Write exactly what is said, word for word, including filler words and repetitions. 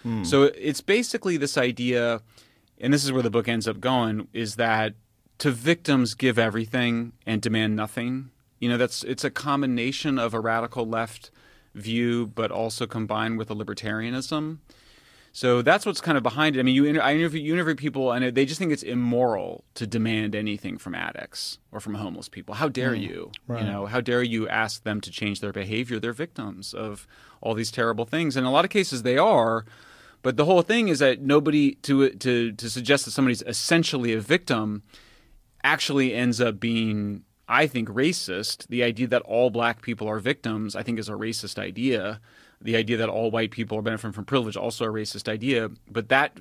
Mm. So it's basically this idea, and this is where the book ends up going, is that to victims give everything and demand nothing. You know, that's it's a combination of a radical left view, but also combined with a libertarianism. So that's what's kind of behind it. I mean, you inter- I interview, you interview people, and they just think it's immoral to demand anything from addicts or from homeless people. How dare Mm, you? right. You know, how dare you ask them to change their behavior? They're victims of all these terrible things. In a lot of cases, they are. But the whole thing is that nobody to to to suggest that somebody's essentially a victim actually ends up being, I think, racist. The idea that all black people are victims, I think, is a racist idea. The idea that all white people are benefiting from privilege, also a racist idea. But that